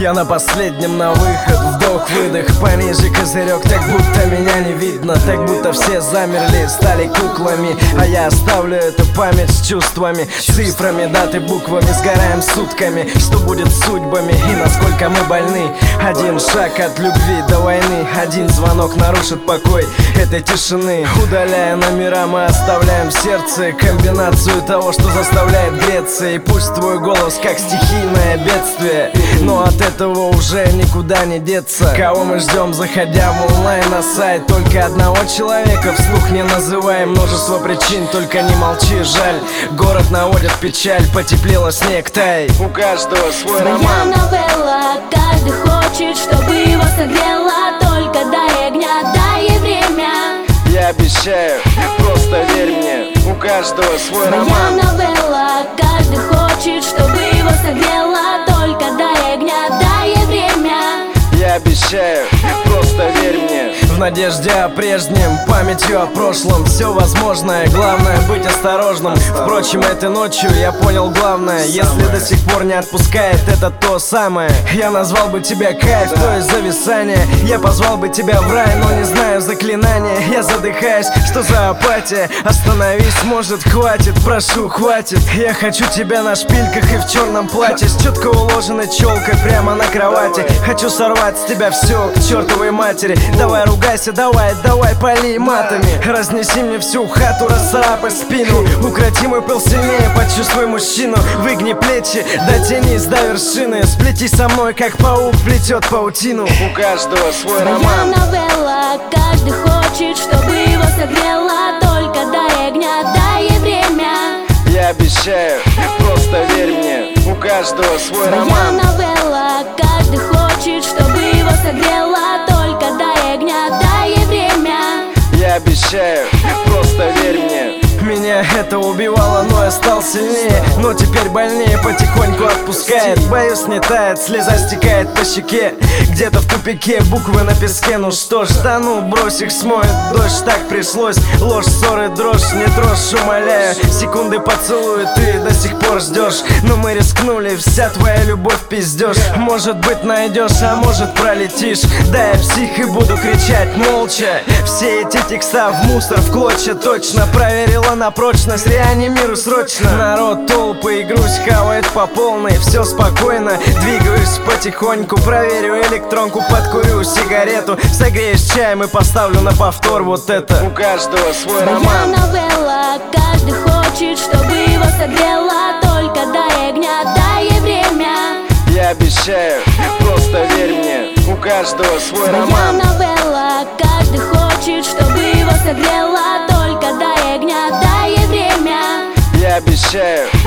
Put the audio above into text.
Я на последнем на выход, вдох-выдох, пониже козырек, так будто меня не видно, так будто все замерли, стали куклами. А я оставлю эту память с чувствами, цифрами, даты, буквами, сгораем сутками. Что будет с судьбами и насколько мы больны? Один шаг от любви до войны, один звонок нарушит покой этой тишины. Удаляя номера, мы оставляем в сердце комбинацию того, что заставляет греться. И пусть твой голос как стихийное бедствие, но от этого уже никуда не деться. Кого мы ждем, заходя в онлайн на сайт? Только одного человека, вслух не называй. Множество причин, только не молчи, жаль. Город наводит печаль, потеплело, снег тай. У каждого свой роман. Моя новелла, каждый хочет, чтобы его согрело. Только дай огня, дай ей время. Я обещаю, просто верь мне, у каждого свой Моя роман. новелла, каждый хочет, чтобы его согрело. Только дай огня, дай ей время. Я обещаю, просто верь мне. В надежде о прежнем, памятью о прошлом, все возможное, главное быть осторожным. Впрочем, этой ночью я понял главное: если до сих пор не отпускает, это то самое. Я назвал бы тебя кайф, то есть зависание. Я позвал бы тебя в рай, но не знаю заклинания. Я задыхаюсь, что за апатия? Остановись, может, хватит, прошу, хватит. Я хочу тебя на шпильках и в черном платье, с четко уложенной челкой прямо на кровати. Хочу сорвать с тебя все к чертовой матери. Давай ругайся, давай пали матами. Разнеси мне всю хату, расцарапай спину. Укроти мой пыл сильнее, почувствуй мужчину. Выгни плечи, дотянись до вершины. Сплети со мной, как паук плетет паутину. У каждого свой Моя роман. новелла, каждый хочет, чтобы его согрело. Только дай огня, дай ей время. Я обещаю, просто верь мне, у каждого свой Моя роман. новелла, каждый хочет, чтобы его согрело. Только дай огня, дай ей время. Я обещаю, просто верь мне. Меня это убивало, но я стал сильнее. Но теперь больнее, потихоньку отпускает. Боюсь, не тает, слеза стекает по щеке. Где-то в тупике буквы на песке. Ну что ж, да ну, брось их, смоет дождь. Так пришлось, ложь, ссоры, дрожь. Не трожь, умоляю, секунды поцелуй, ты до сих пор ждешь. Но мы рискнули, вся твоя любовь пиздешь. Может быть найдешь, а может пролетишь. Да я псих и буду кричать молча. Все эти текста в мусор, в клочья. Точно проверила на прочность, реанимирую срочно. Народ, толпы и грусть хавает по полной. Все спокойно, двигаюсь потихоньку. Проверю электронку, подкурю сигарету. Согреешь чаем и поставлю на повтор вот это. У каждого свой Моя роман. новелла, каждый хочет, чтобы его согрело. Только дай огня, дай ей время. Я обещаю, просто верь мне, у каждого свой Моя роман. новелла, каждый хочет, чтобы его согрело. Только дай огня, дай ей время. Я обещаю,